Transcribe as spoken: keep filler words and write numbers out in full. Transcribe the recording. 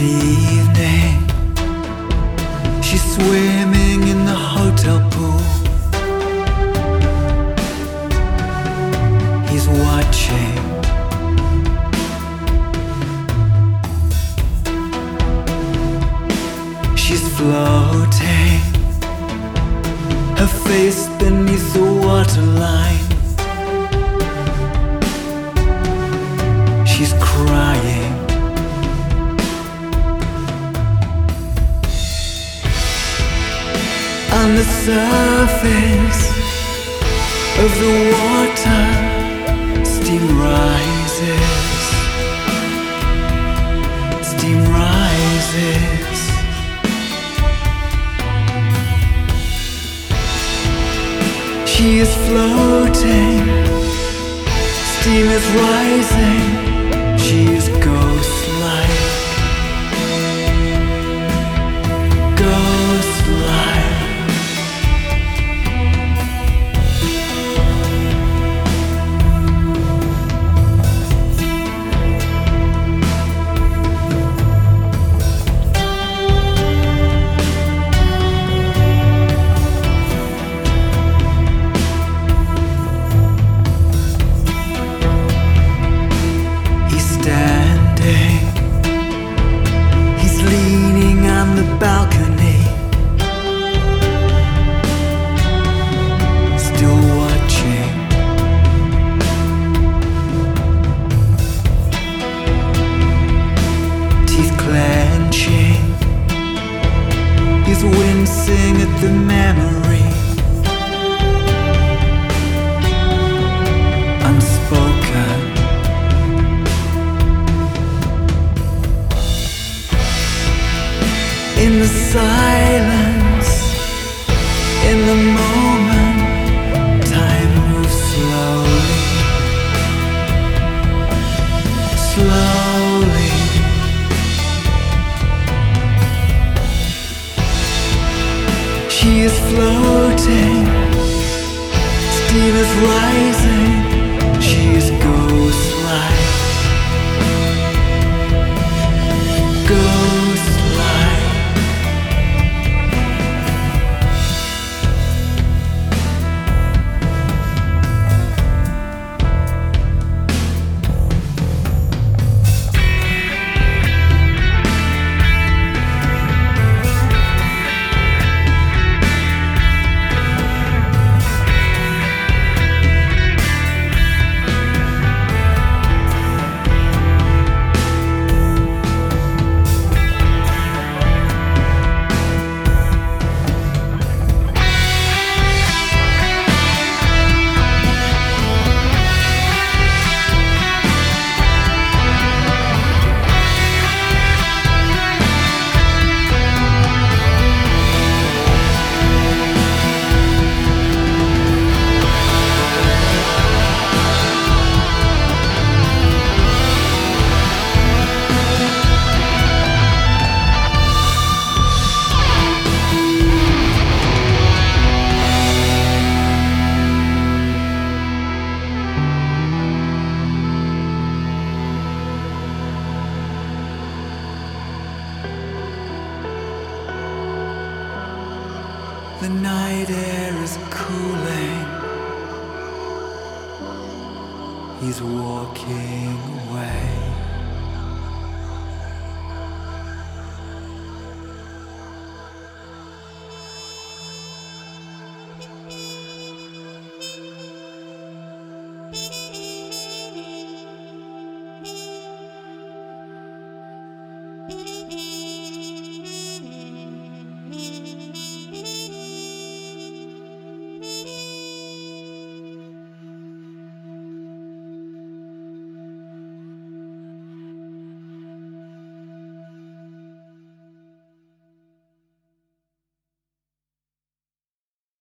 evening, she's swimming in the hotel pool. He's watching. She's floating, her face beneath the waterline. She's crying. On the surface of the water, steam rises. Steam rises. She is floating. Steam is rising. She is ghost-like. Ghost-like. Balcony, still watching. Teeth clenching, he's wincing at the memory. Unspoken. In the silence, in the moment, time moves slowly, slowly. She is floating, steam is rising, she is ghost-like, ghost-like. The night air is cooling. He's walking away.